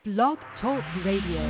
Blog Talk Radio.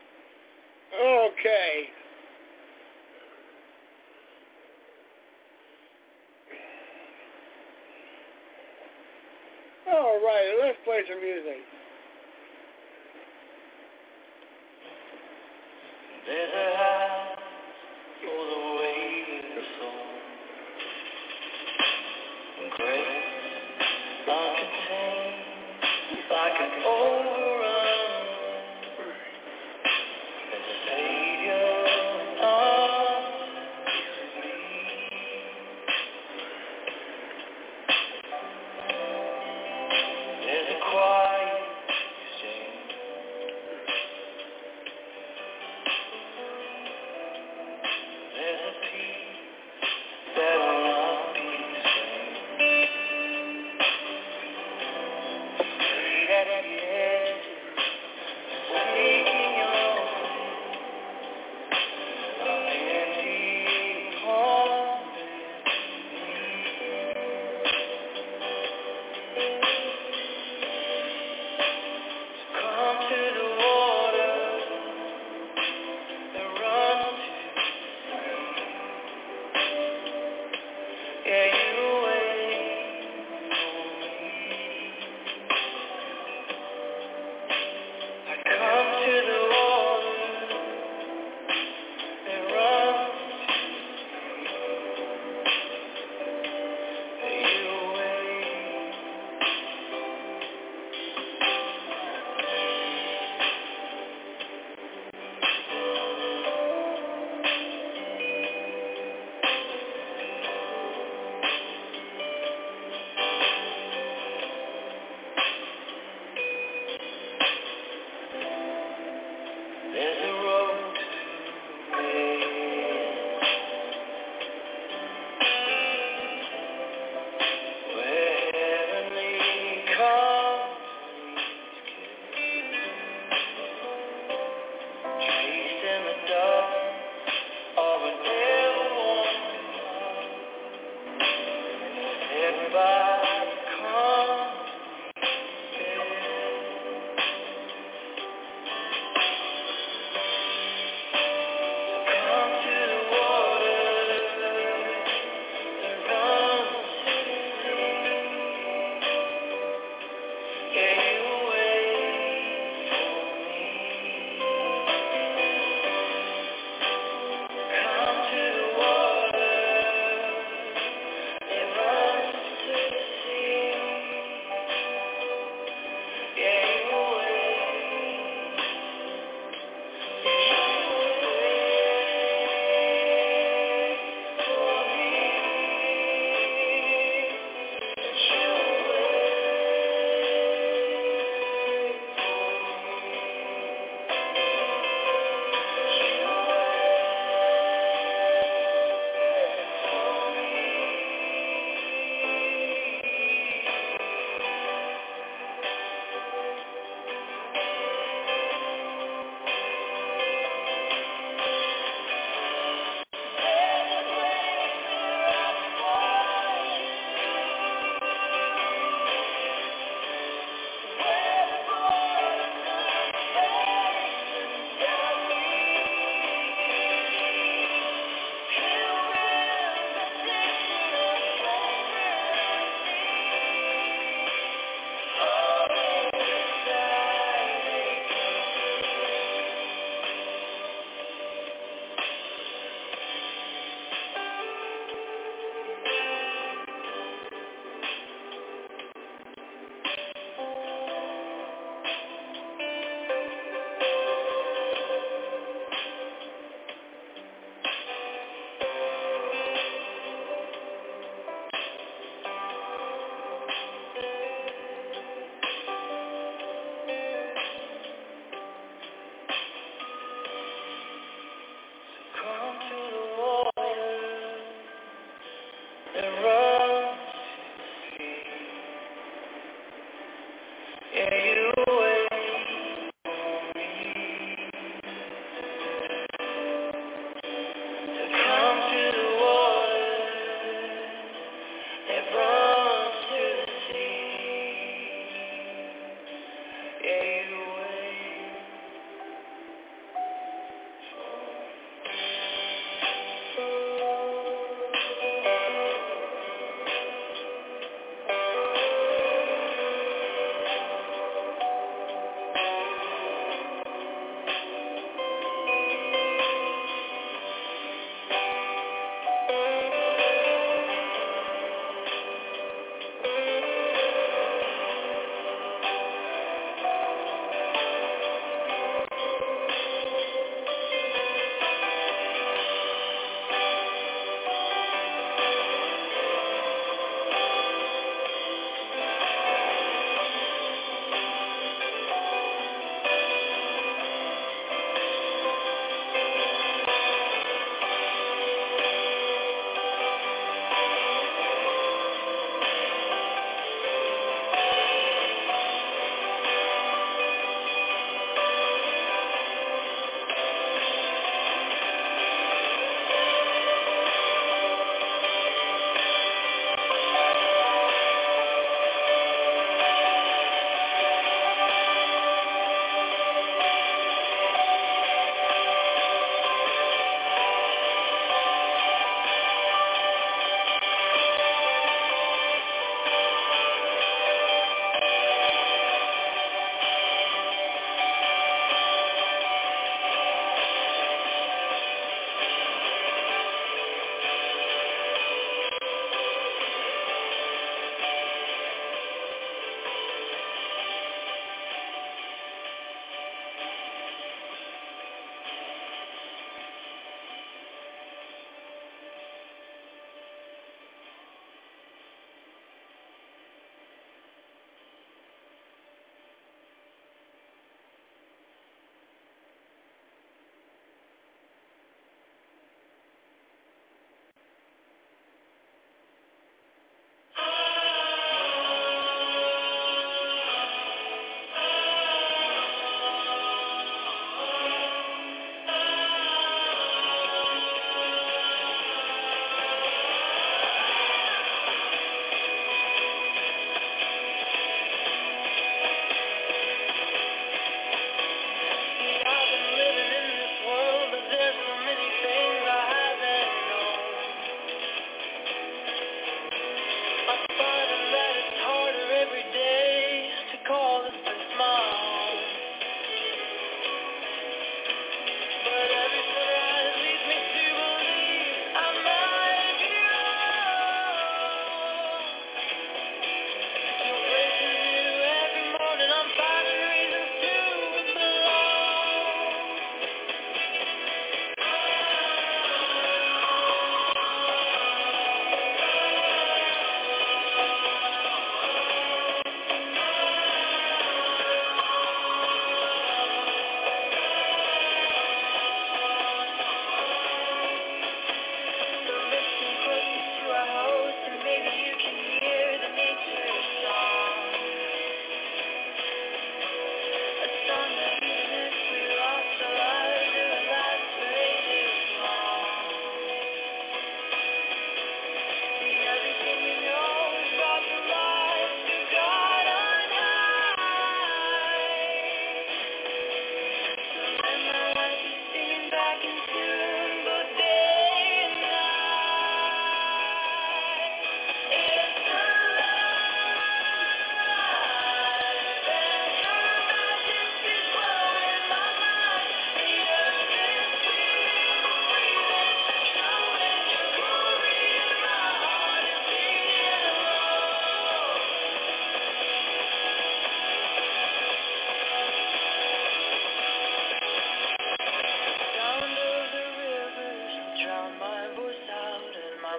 Okay. All right, let's play some music. There's a house for the waiting soul. Grace uncontained, like an overrun. There's a Savior of me. There's a quiet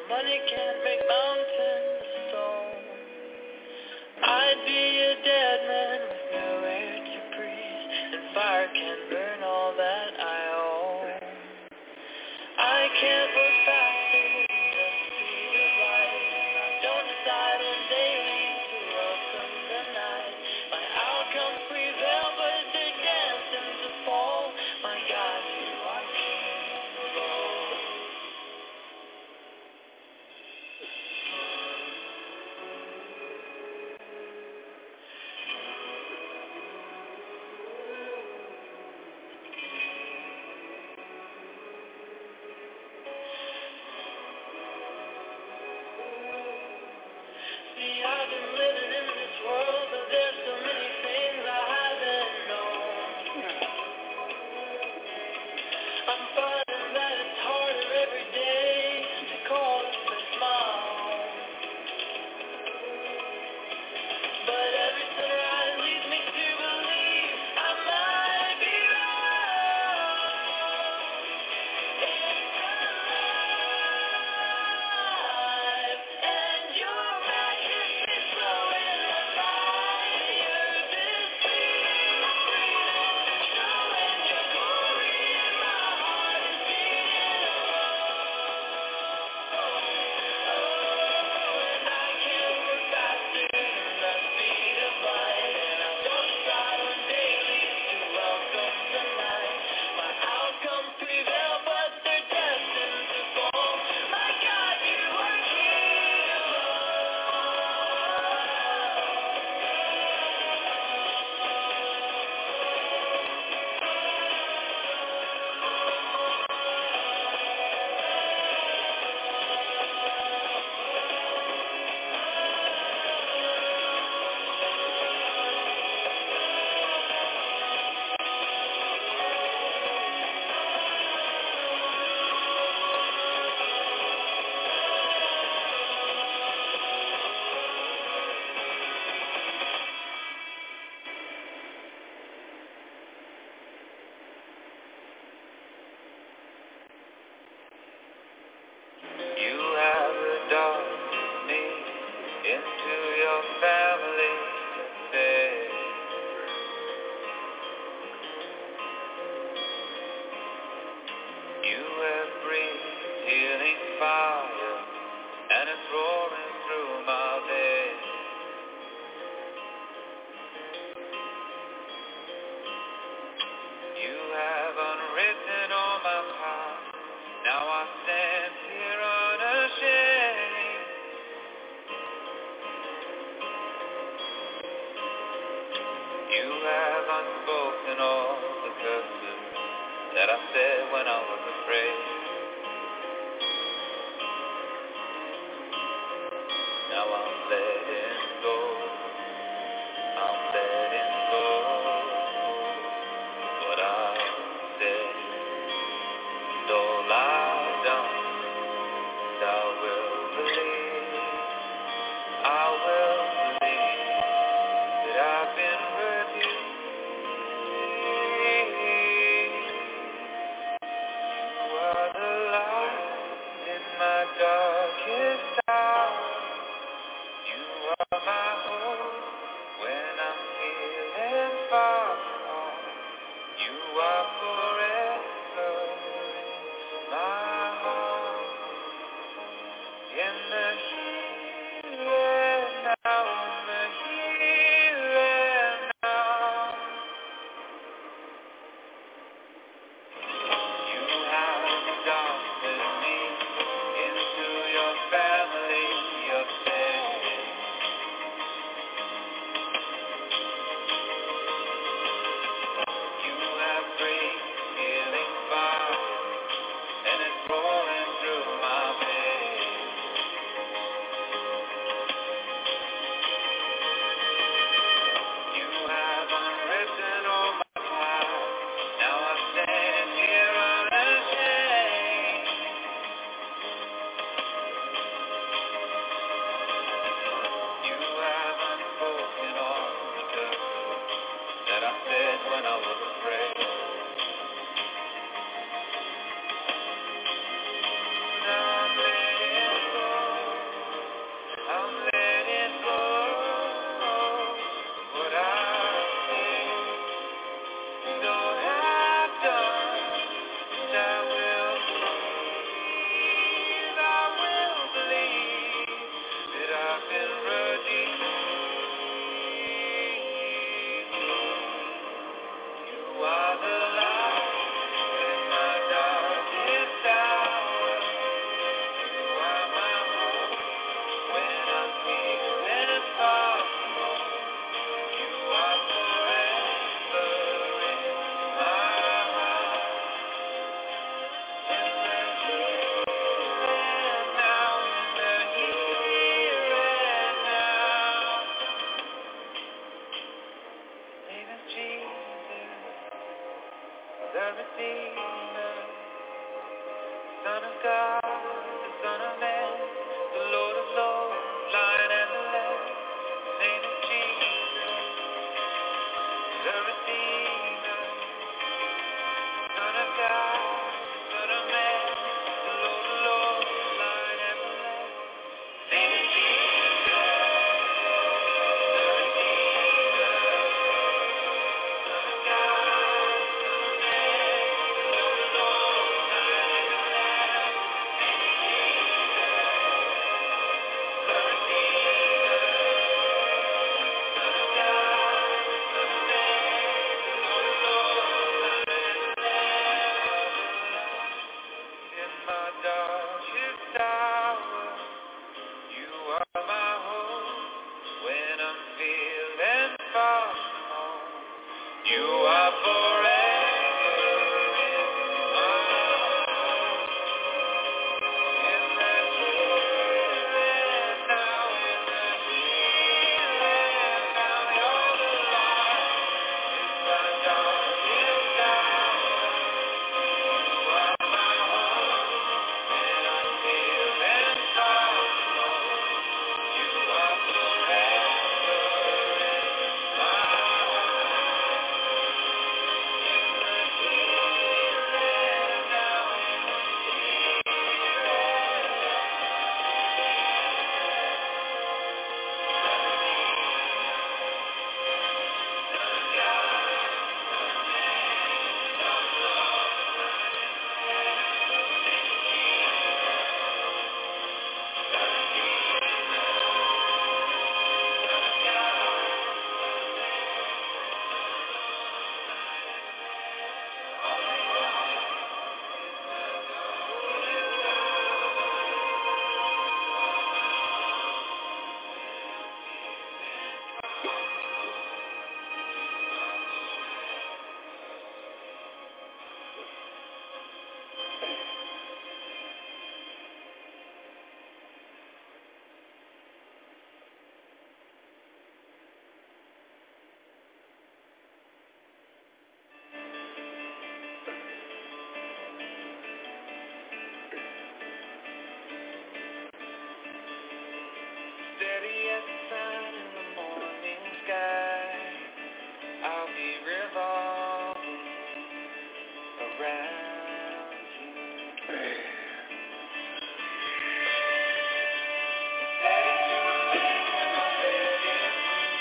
money can't make mountains of stone. I'd be a dead man with nowhere to breathe, and fire can burn all that I own. I can't work faster than the speed of light, and I don't decide when they leave to welcome the night. My outcomes prevail, but they're destined to fall. My God, you are King of all. See, I've been living in this world, but there's so many things I haven't known. I'm finding that it's harder every day to call this place my home. But every sunrise leads me to believe I might be wrong. It's alive, and your magic is flowing alive. The earth is beating, breathing, showing your glory, and my heart is beating and I can't work faster than the speed of light, and I don't decide when day leaves to welcome the night. My outcomes prevail, but they're destined to fall. My God, you are King of You have adopted me into your family today. You have breathed healing fire, and it's roaring through my veins. You have unwritten all my past. Now I stand here unashamed. You have unspoken all the curses that I said when I was afraid. Now I'm letting go. I'm letting go. What I said, and all I've done, and I will believe that I've been redeemed. You are the light in my darkest hour. You are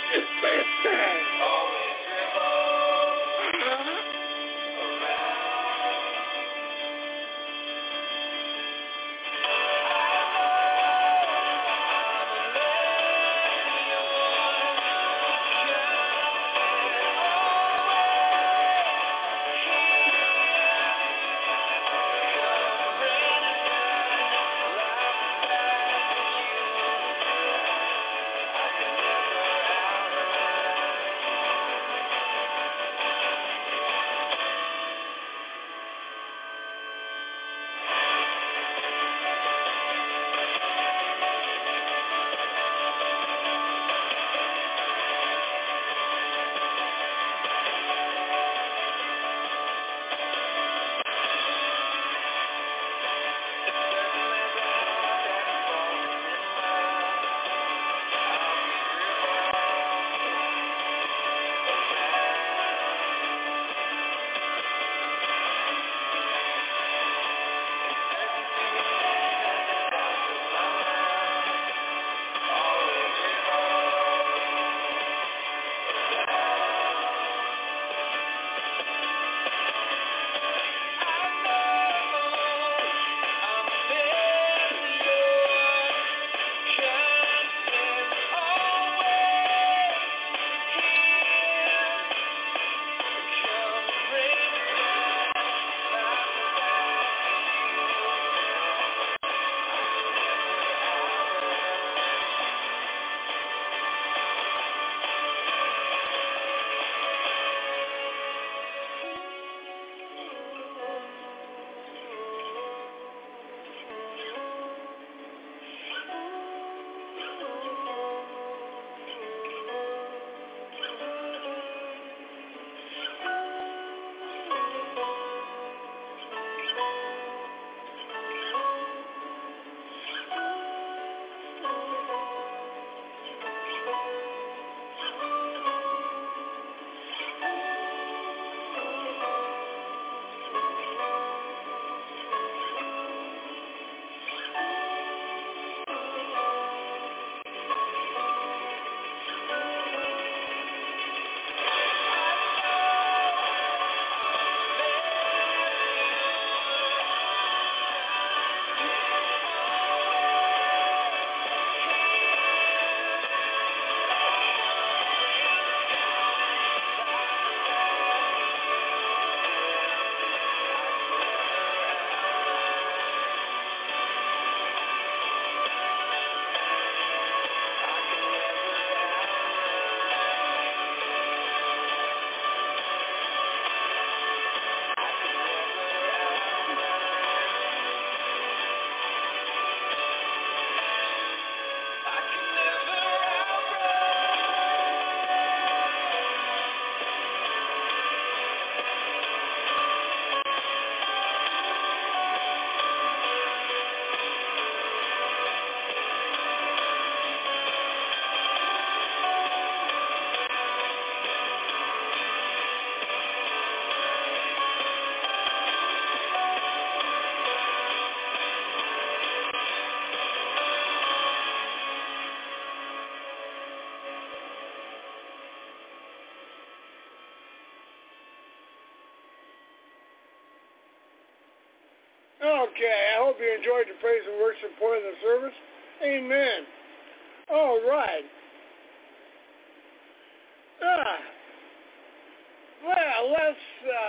It's space-time. Always revolve around. Okay, I hope you enjoyed the praise and worship part of the service. Amen. All right. Well, let's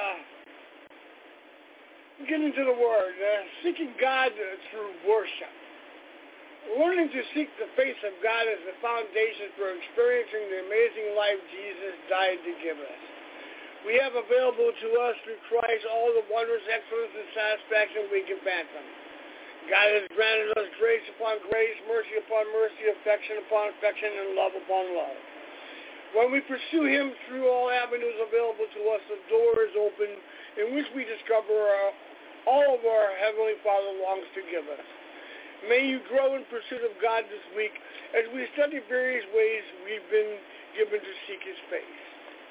get into the Word. Seeking God through worship. Learning to seek the face of God is the foundation for experiencing the amazing life Jesus died to give us. We have available to us through Christ all the wondrous excellence and satisfaction we can fathom. God has granted us grace upon grace, mercy upon mercy, affection upon affection, and love upon love. When we pursue Him through all avenues available to us, the door is open in which we discover all of our Heavenly Father longs to give us. May you grow in pursuit of God this week as we study various ways we've been given to seek His face.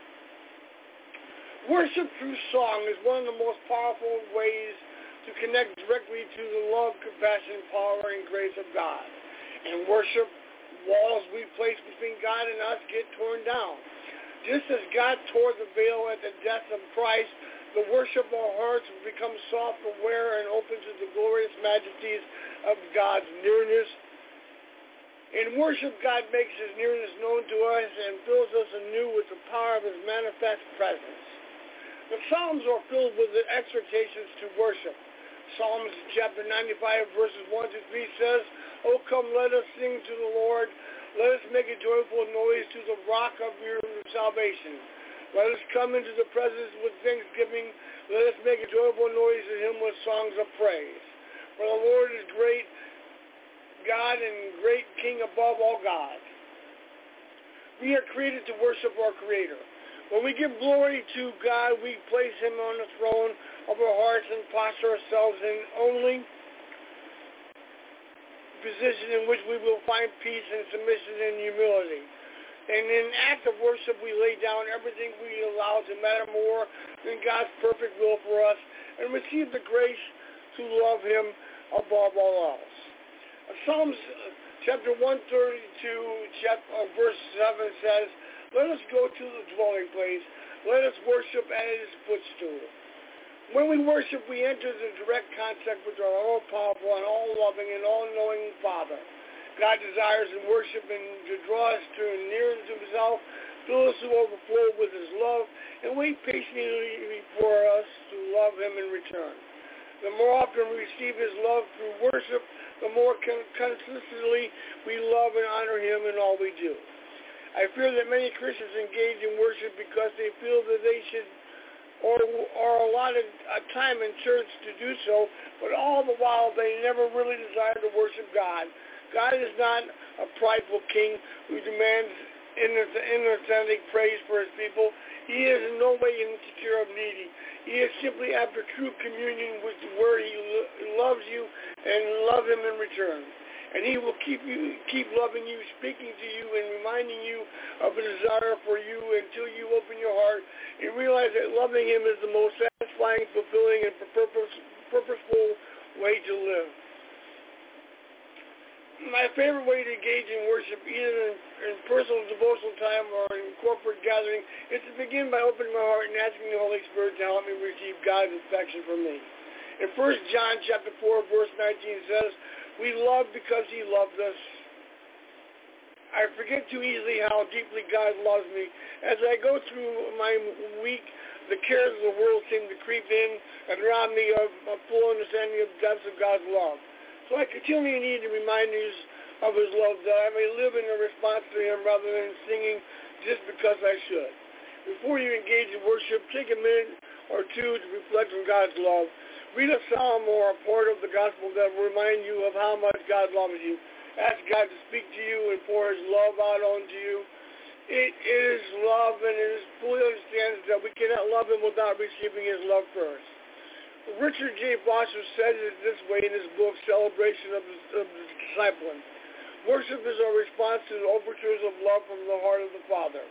Worship through song is one of the most powerful ways to connect directly to the love, compassion, power, and grace of God. And worship Walls we place between God and us get torn down. Just as God tore the veil at the death of Christ, the worship of our hearts will become soft, aware, and open to the glorious majesties of God's nearness. In worship, God makes his nearness known to us and fills us anew with the power of his manifest presence. The Psalms are filled with exhortations to worship. Psalms chapter 95, verses 1 to 3 says, "O come, let us sing to the Lord. Let us make a joyful noise to the rock of your salvation. Let us come into the presence with thanksgiving. Let us make a joyful noise to him with songs of praise. For the Lord is great God and great King above all gods." We are created to worship our Creator. When we give glory to God, we place him on the throne of our hearts and posture ourselves in only position in which we will find peace and submission and humility. And in act of worship, we lay down everything we allow to matter more than God's perfect will for us and receive the grace to love him above all else. Psalms chapter 132, verse 7 says, "Let us go to the dwelling place. Let us worship at his footstool." When we worship, we enter the direct contact with our all-powerful and all-loving and all-knowing Father. God desires in worship and to draw us near to himself, fill us to overflow with his love, and wait patiently for us to love him in return. The more often we receive his love through worship, the more consistently we love and honor him in all we do. I fear that many Christians engage in worship because they feel that they should or allotted a time in church to do so, but all the while they never really desire to worship God. God is not a prideful king who demands inauthentic praise for his people. He is in no way insecure or needy. He is simply after true communion with where he loves you and love him in return. And he will keep loving you, speaking to you, and reminding you of a desire for you until you open your heart and realize that loving him is the most satisfying, fulfilling, and purposeful way to live. My favorite way to engage in worship, either in personal devotional time or in corporate gathering, is to begin by opening my heart and asking the Holy Spirit to help me receive God's affection for me. In 1 John chapter 4, verse 19 says, "We love because he loved us." I forget too easily how deeply God loves me. As I go through my week, the cares of the world seem to creep in and rob me of a full understanding of the depths of God's love. So I continually need reminders of his love that I may live in a response to him rather than singing just because I should. Before you engage in worship, take a minute or two to reflect on God's love. Read a psalm or a part of the gospel that will remind you of how much God loves you. Ask God to speak to you and pour his love out onto you. It is love, and it is fully understands that we cannot love him without receiving his love first. Richard J. Foster said it this way in his book, Celebration of the Discipline. Worship is our response to the overtures of love from the heart of the Father.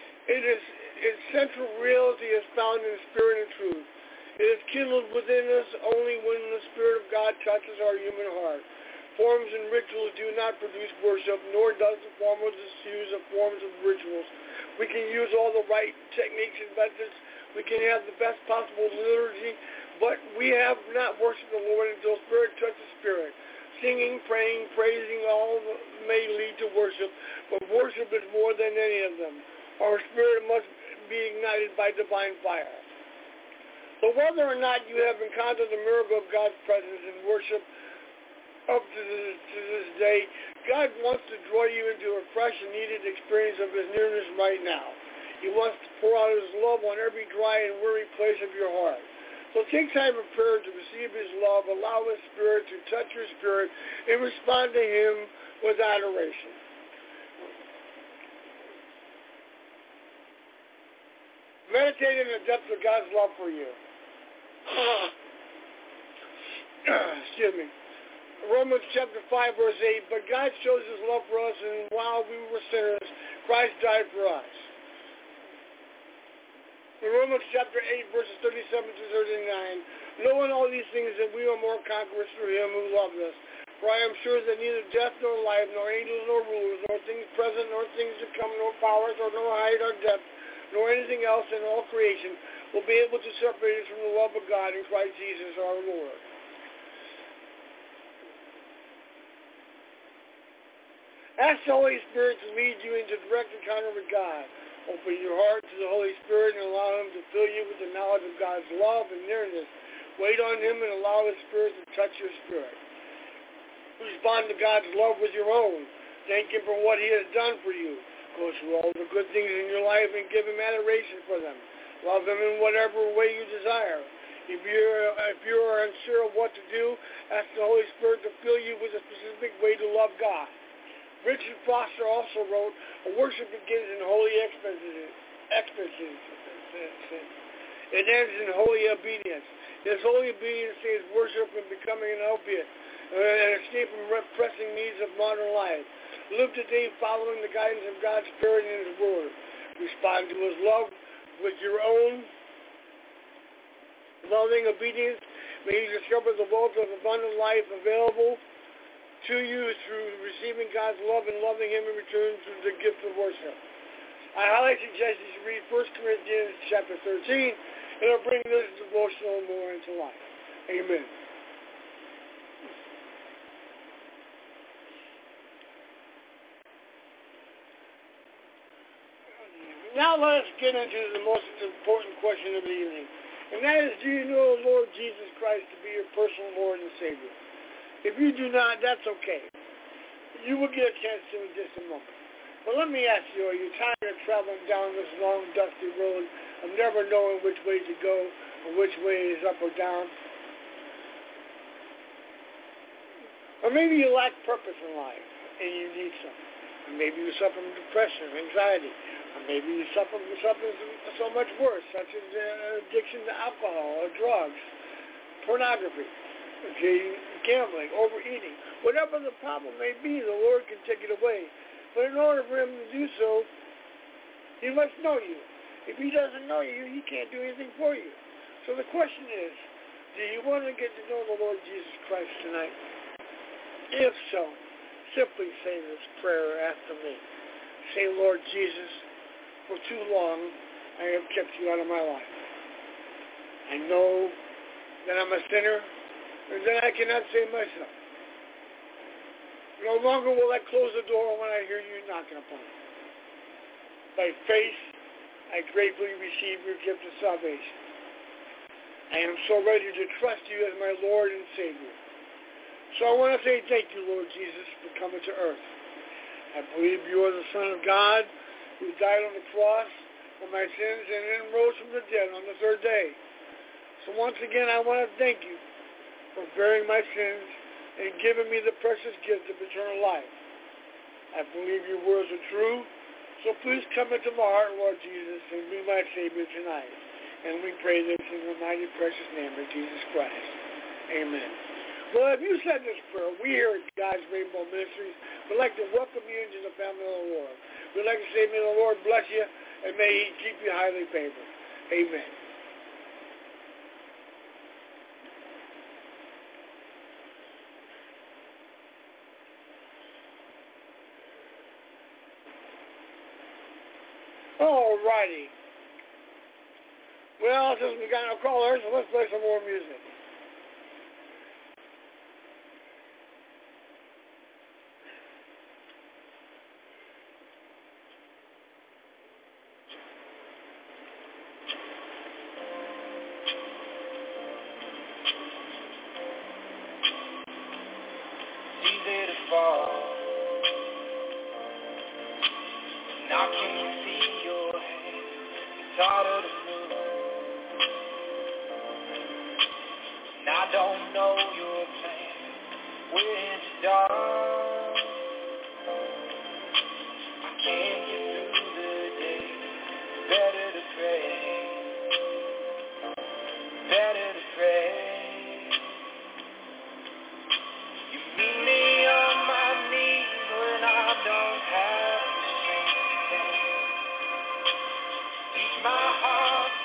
Its central reality is found in spirit and truth. It is kindled within us only when the Spirit of God touches our human heart. Forms and rituals do not produce worship, nor does the formalists use the forms of rituals. We can use all the right techniques and methods. We can have the best possible liturgy, but we have not worshiped the Lord until Spirit touches Spirit. Singing, praying, praising, all may lead to worship, but worship is more than any of them. Our spirit must be ignited by divine fire. So whether or not you have encountered the miracle of God's presence in worship up to this day, God wants to draw you into a fresh and needed experience of his nearness right now. He wants to pour out his love on every dry and weary place of your heart. So take time of prayer to receive his love, allow his Spirit to touch your spirit, and respond to him with adoration. Meditate in the depths of God's love for you. Excuse me. Romans chapter 5, verse 8, "But God shows his love for us, and while we were sinners, Christ died for us." In Romans chapter 8, verses 37 to 39, "Knowing all these things, that we are more conquerors through him who loved us. For I am sure that neither death nor life, nor angels nor rulers, nor things present, nor things to come, nor powers, or nor height or depth, nor anything else in all creation will be able to separate us from the love of God in Christ Jesus our Lord. Ask the Holy Spirit to lead you into direct encounter with God. Open your heart to the Holy Spirit and allow Him to fill you with the knowledge of God's love and nearness. Wait on Him and allow His Spirit to touch your spirit. Respond to God's love with your own. Thank Him for what He has done for you. Go through all the good things in your life and give Him adoration for them. Love Him in whatever way you desire. If you are unsure of what to do, ask the Holy Spirit to fill you with a specific way to love God. Richard Foster also wrote, "A worship begins in holy expectation. It ends in holy obedience. This holy obedience is worship and becoming an opiate, and escape from pressing needs of modern life. Live today following the guidance of God's Spirit and His Word. Respond to His love with your own loving obedience. May you discover the wealth of abundant life available to you through receiving God's love and loving Him in return through the gift of worship." I highly suggest you read 1 Corinthians chapter 13. It'll bring this devotional more into life. Amen. Now let us get into the most important question of the evening. And that is, do you know the Lord Jesus Christ to be your personal Lord and Savior? If you do not, that's okay. You will get a chance to in just a moment. But let me ask you, are you tired of traveling down this long, dusty road of never knowing which way to go or which way is up or down? Or maybe you lack purpose in life and you need something. Or maybe you suffer from depression or anxiety. Or maybe you suffer from something so much worse, such as addiction to alcohol or drugs, pornography, gambling, overeating. Whatever the problem may be, the Lord can take it away. But in order for Him to do so, He must know you. If He doesn't know you, He can't do anything for you. So the question is, do you want to get to know the Lord Jesus Christ tonight? If so, simply say this prayer after me. Say, "Lord Jesus, for too long I have kept you out of my life. I know that I'm a sinner and that I cannot save myself. No longer will I close the door when I hear you knocking upon it. By faith, I gratefully receive your gift of salvation. I am so ready to trust you as my Lord and Savior. So I want to say thank you, Lord Jesus, for coming to earth. I believe you are the Son of God who died on the cross for my sins and then rose from the dead on the third day. So once again, I want to thank you for bearing my sins and giving me the precious gift of eternal life. I believe your words are true, so please come into my heart, Lord Jesus, and be my Savior tonight. And we pray this in the mighty precious name of Jesus Christ. Amen. Well, if you said this prayer, we here at God's Rainbow Ministries would like to welcome you into the family of the Lord. We'd like to say, may the Lord bless you, and may He keep you highly favored. Amen. All righty. Well, since we got no callers, so let's play some more music. Easy to fall. Now can you see your hand? It's harder to move. And I don't know your plan. We're in the dark. I can't get through the day. Better to pray. Better to pray. You meet me on my knees when I don't have the strength to stand. Teach my heart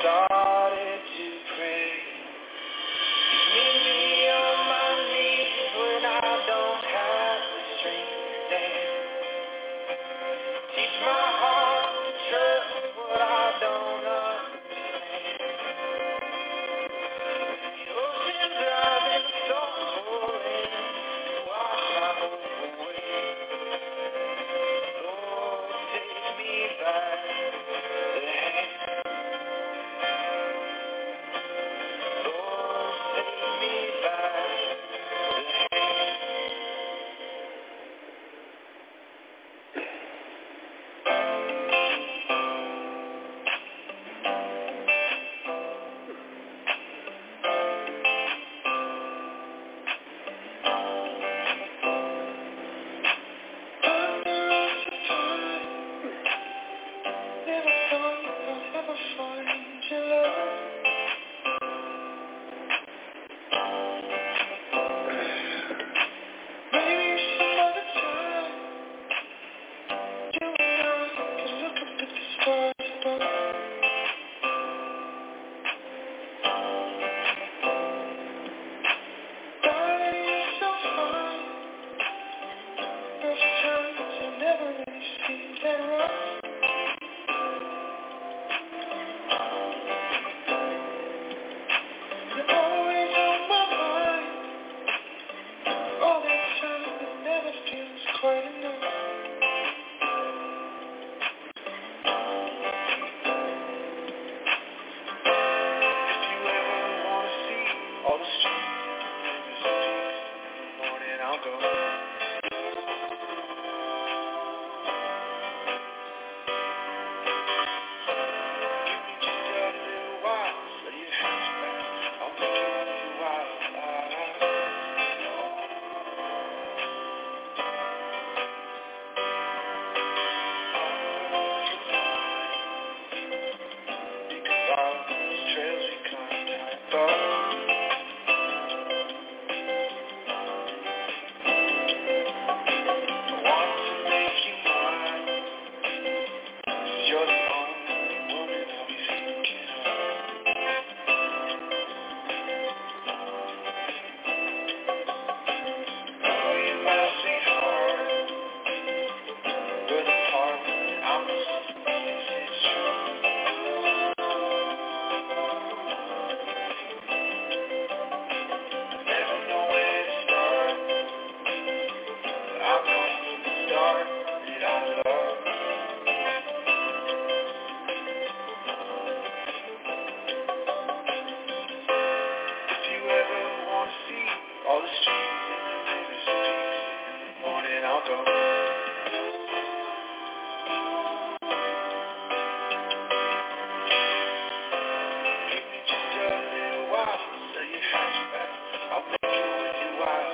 started to pray. Meet me on my knees when I don't have the strength to stand. Teach my heart to trust what I don't understand. The ocean's rising, the storms rolling, wash my hope away. Lord, take me by the hand. Lord, take me by the hand. Never thought I'd ever find your love. Maybe some other time, you and I can look up at the stars above. Darling, you're so fine. First times I never really seen that rough. You're always on my mind. All that time it never feels quite enough. If you ever want to see all the streets and rivers and peaks, in the morning I'll go. Give me just a little while, lay your hands back, I'll make it with you while think about those trails we climbed. I thought I want to make you mine, 'cause you're the only woman I'll be thinking of. Oh, you're my sweetheart, we're the part that I'm supposed to miss is true. Never know where to start, but I know from the start that I love. If you ever want to see all the streets and the rivers and peaks, in the morning I'll go. Give me just a little while, lay your hands back, I'll make it with you while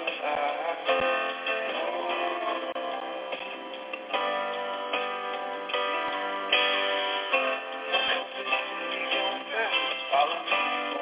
follow me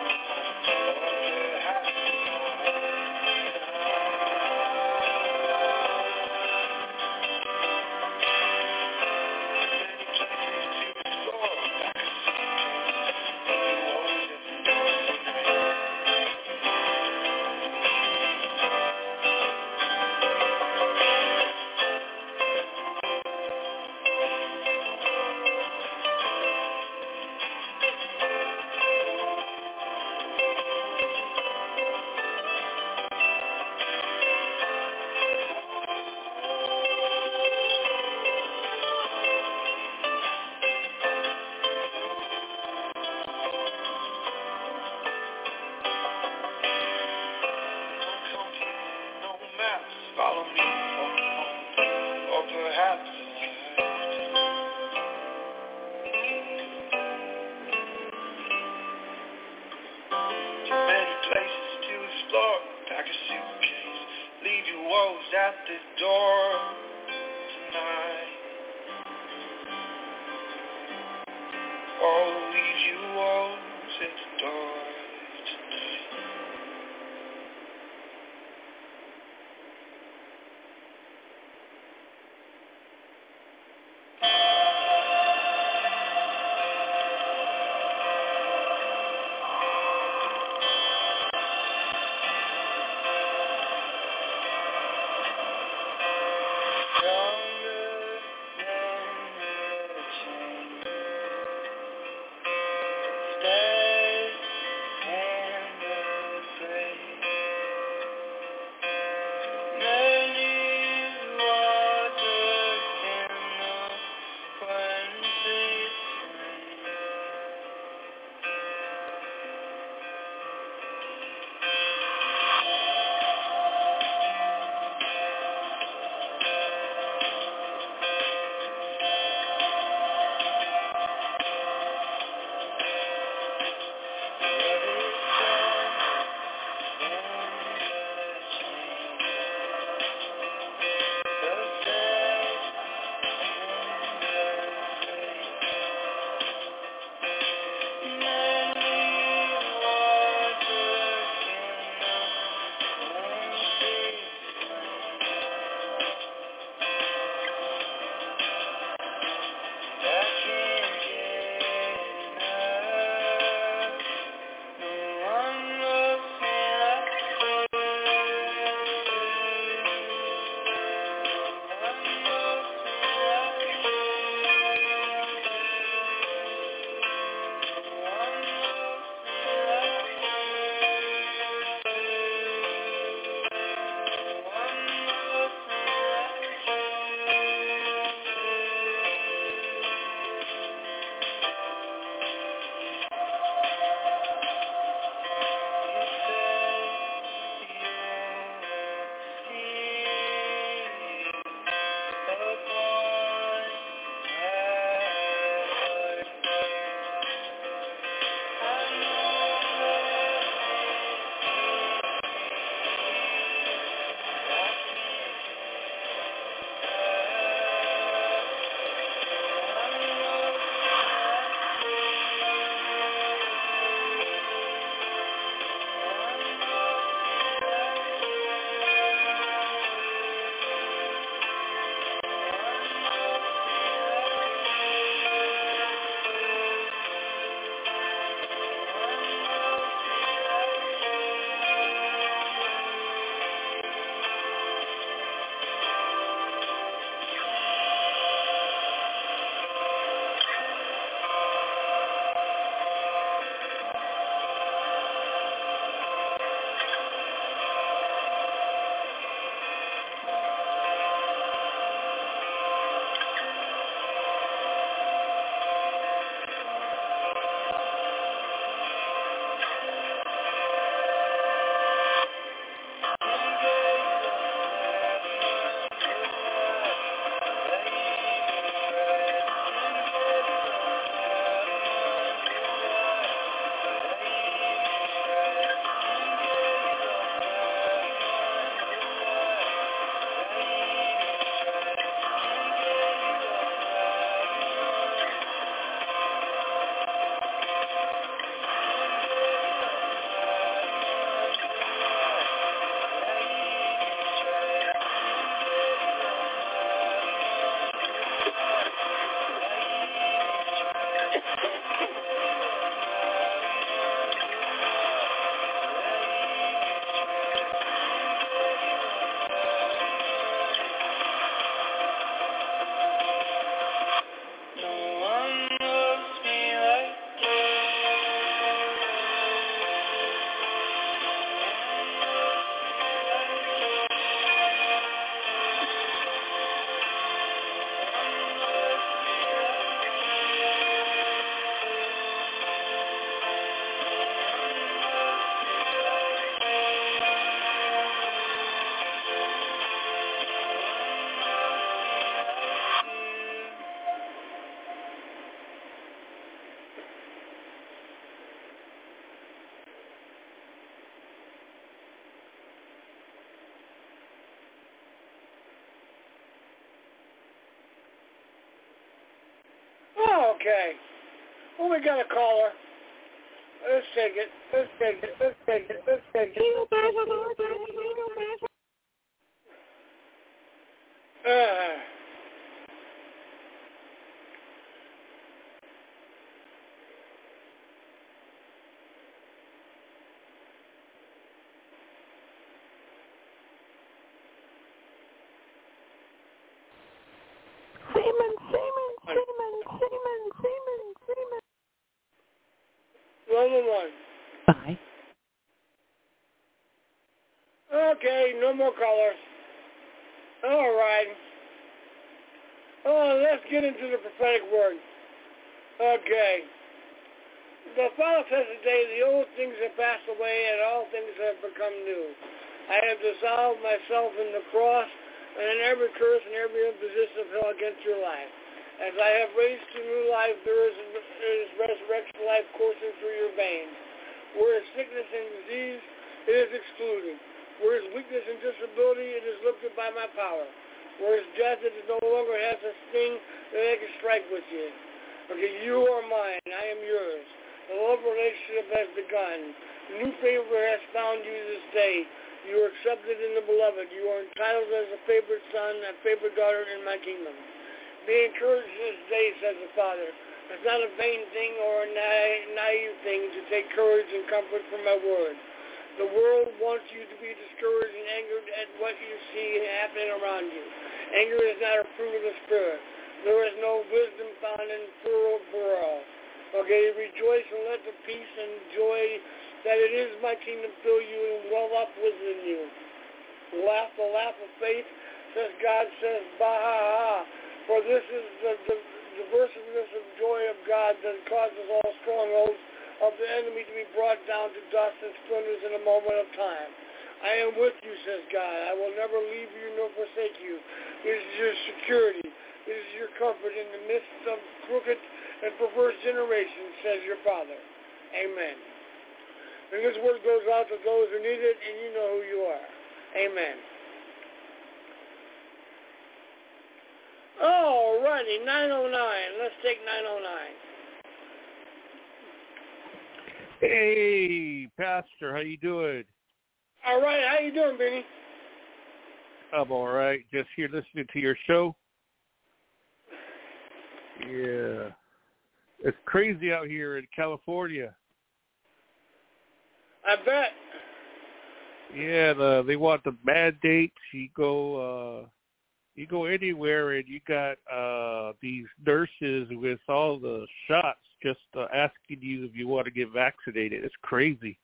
follow me home, or perhaps too many places to explore. Pack a suitcase, leave your woes at the door tonight. Oh, leave your woes at the door tonight. Okay. Well, we got a caller. Let's take it. Seaman. 111. Bye. Okay, no more callers. All right. Oh, let's get into the prophetic word. Okay. The Father says today, the old things have passed away and all things have become new. I have dissolved myself in the cross and in every curse and every imposition of hell against your life. As I have raised to new life, there is resurrection life coursing through your veins. Where is sickness and disease, it is excluded. Where is weakness and disability, it is lifted by my power. Where is death, it no longer has a sting that I can strike with you. Okay, you are mine, I am yours. The love relationship has begun. New favor has found you this day. You are accepted in the beloved. You are entitled as a favorite son, a favorite daughter in my kingdom. Be encouraged this day, says the Father. It's not a vain thing or a naive thing to take courage and comfort from my word. The world wants you to be discouraged and angered at what you see happening around you. Anger is not a fruit of the Spirit. There is no wisdom found in plural for all. Okay, rejoice and let the peace and joy that it is my kingdom fill you and well up within you. Laugh the laugh of faith, says God, says Baha. For this is the diversiveness of joy of God that causes all strongholds of the enemy to be brought down to dust and splinters in a moment of time. I am with you, says God. I will never leave you nor forsake you. This is your security. This is your comfort in the midst of crooked and perverse generations, says your Father. Amen. And this word goes out to those who need it, and you know who you are. Amen. All righty, 909. Let's take 909. Hey, Pastor, how you doing? All right, how you doing, Benny? I'm all right. Just here listening to your show. Yeah. It's crazy out here in California. I bet. Yeah, they want the mandates. You go anywhere and you got these nurses with all the shots just asking you if you want to get vaccinated. It's crazy.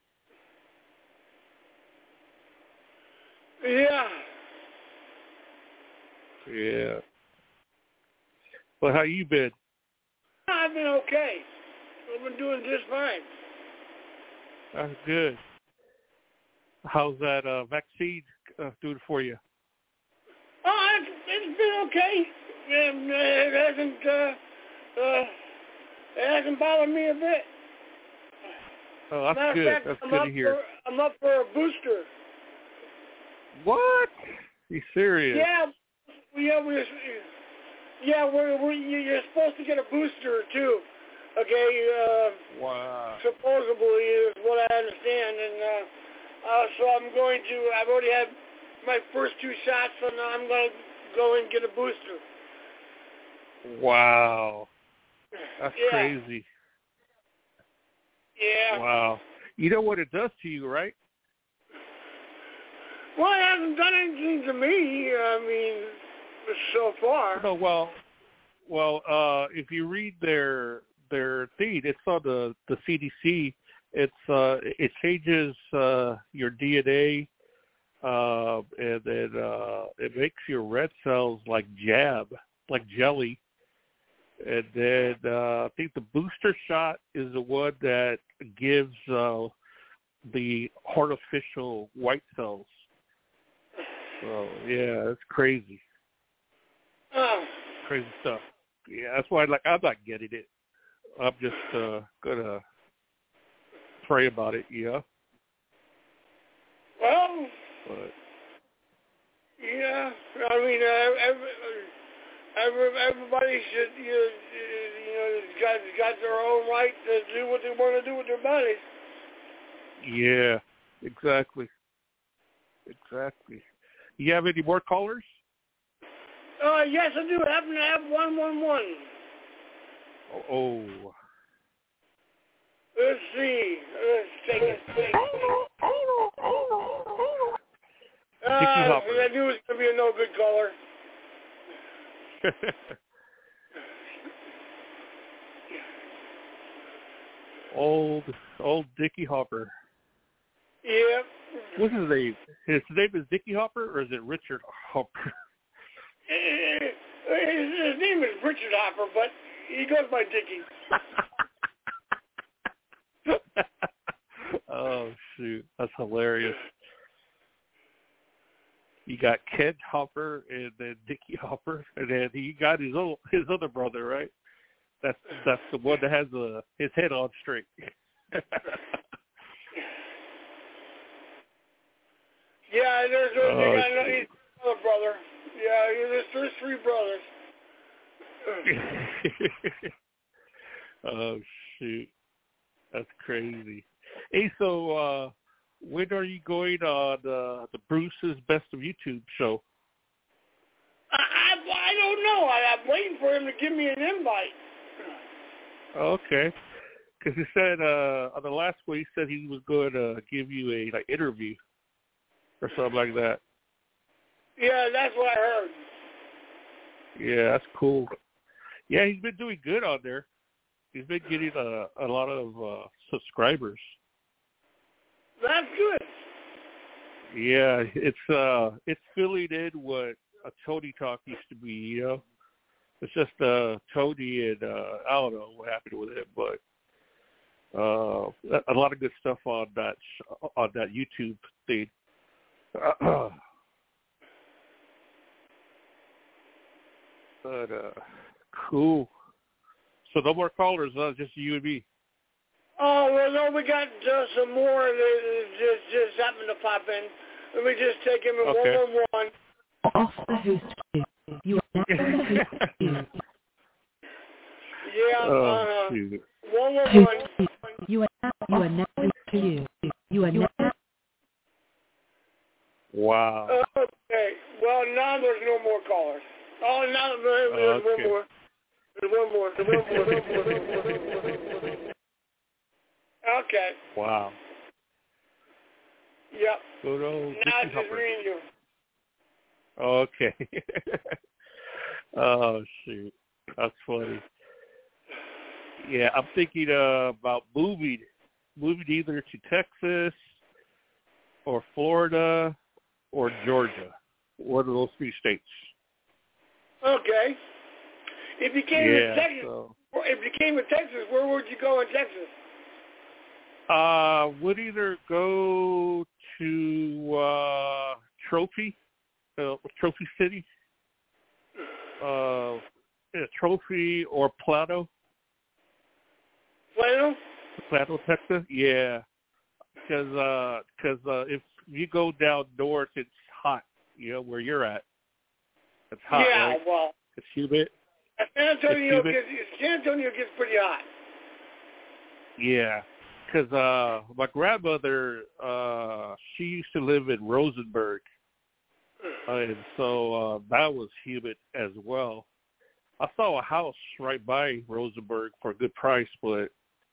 Yeah. Yeah. But how you been? I've been okay. I've been doing just fine. That's good. How's that vaccine doing for you? Oh, it's been okay. It hasn't bothered me a bit. Oh, that's Matter good. of fact, That's good to hear. I'm up for a booster. What? You serious? You're supposed to get a booster too. Okay. Wow. Supposedly is what I understand, and so I've already had my first 2 shots, so now I'm going to go and get a booster. Wow. That's crazy. Yeah. Wow. You know what it does to you, right? Well, it hasn't done anything to me. I mean, so far. No, well, if you read their feed, it's on the CDC. It changes your DNA, and then it makes your red cells like jelly. And then I think the booster shot is the one that gives the artificial white cells. So yeah, it's crazy. Crazy stuff. Yeah, that's why I'm not getting it. I'm just gonna pray about it, yeah. Well, but yeah, I mean, everybody should, Everybody's got their own right to do what they want to do with their bodies. Yeah, exactly. You have any more callers? Yes, I do. I happen to have 111. Oh. Let's see. Let's take it. I knew it was going to be a no good caller. Old Dickie Hopper. Yep. What's his name? His name is Dickie Hopper, or is it Richard Hopper? His name is Richard Hopper, but he goes by Dickie. Oh shoot, that's hilarious. You got Ken Hopper and then Dickie Hopper, and then he got his other brother, right? That's the one that has his head on straight. Yeah, there's another brother. Yeah, there's 3 brothers. Oh shoot, that's crazy. Hey, so when are you going on the Bruce's Best of YouTube show? I don't know. I'm waiting for him to give me an invite. Okay, because he said on the last one he said he was going to give you a interview or something like that. Yeah, that's what I heard. Yeah, that's cool. Yeah, he's been doing good on there. He's been getting a lot of subscribers. That's good. Yeah, it's filling in what a Tony Talk used to be, you know. It's just Tony and I don't know what happened with it, but a lot of good stuff on that YouTube thing. But cool. So no more callers, just you and me. Oh, well, no, we got some more that just happened to pop in. Let me just take him in 111. Off the host queue. You are now in the host queue. Yeah, 111. You are now in the queue. You are now. Wow. Okay. Well, now there's no more callers. Oh, now there's one more. There's one more. Okay. Wow. Yep. Good old now Dickie it's just Hopper. me and you. Okay. Oh, shoot. That's funny. Yeah, I'm thinking about moving either to Texas or Florida or Georgia. One of those 3 states. Okay. If you came to Texas, where would you go in Texas? Would either go to Trophy City, Trophy or Plano. Plano, Texas. Yeah, because if you go down north, it's hot. You know where you're at. It's hot. Yeah, right? well, it's humid. San Antonio gets pretty hot. Yeah, because my grandmother, she used to live in Rosenberg, and so that was humid as well. I saw a house right by Rosenberg for a good price, but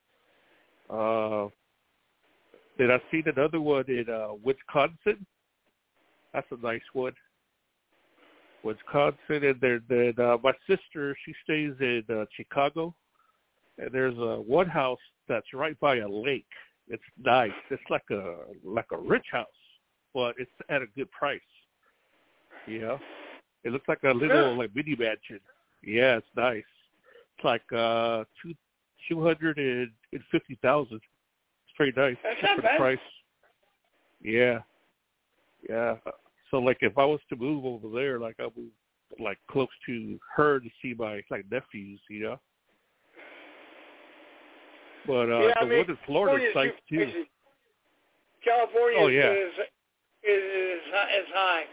then I seen another one in Wisconsin. That's a nice one. Wisconsin, and then my sister, she stays in Chicago, and there's one house that's right by a lake. It's nice. It's like a rich house, but it's at a good price. You know, it looks like a little mini mansion. Yeah, it's nice. It's like $250,000. It's pretty nice. That's not for bad. the price. Yeah. So if I was to move over there, I move close to her to see my nephews, you know. But the one in Florida is nice too. California is high.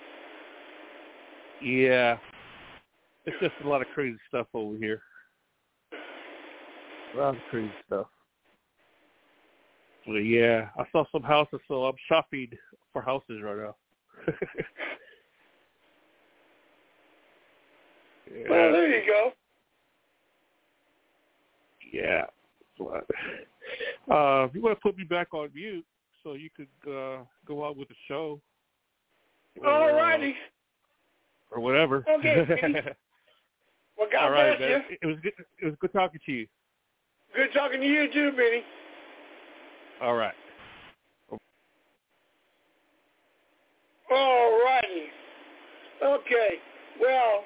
Yeah. It's just a lot of crazy stuff over here. A lot of crazy stuff. Well, yeah, I saw some houses, so I'm shopping for houses right now. Yeah. Well, there you go. Yeah. If you want to put me back on mute so you could go out with the show. All righty. Or whatever. Okay. Well, God all right, bless man. you. It was good talking to you. Good talking to you too, Benny. All right. All righty. Okay. Well,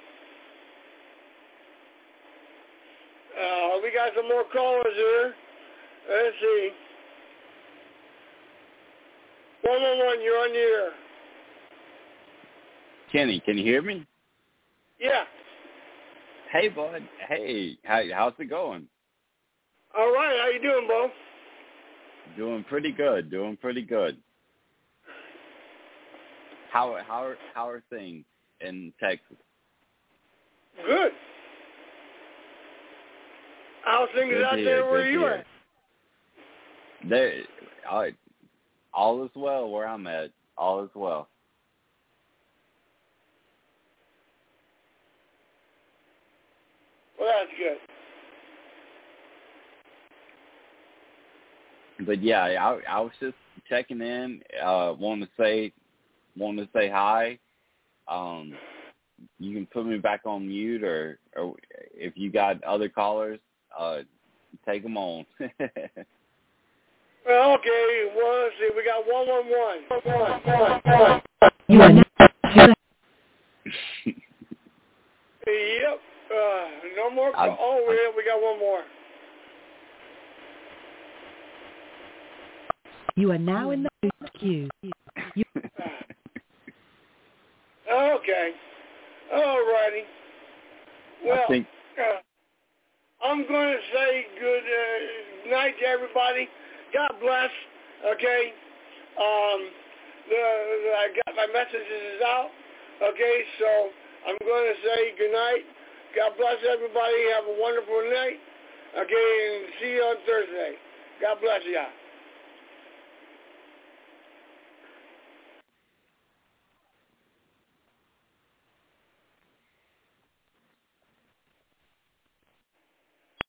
we got some more callers here. Let's see. 111, you're on the air. Kenny, can you hear me? Yeah. Hey, bud. Hey, how's it going? All right. How you doing, Bo? Doing pretty good. How are things in Texas? Good. How's things out there where you at? All is well where I'm at. All is well. Well, that's good. But yeah, I was just checking in. Wanting to say hi. You can put me back on mute, or if you got other callers, take them on. Well, okay. Well, let's see. We got 111. You are now Yep. No more. We got one more. You are now in the queue. Okay. All righty. Well, I'm going to say good night to everybody. God bless. Okay. I got my messages out. Okay, so I'm going to say good night. God bless everybody. Have a wonderful night. Okay, and see you on Thursday. God bless you.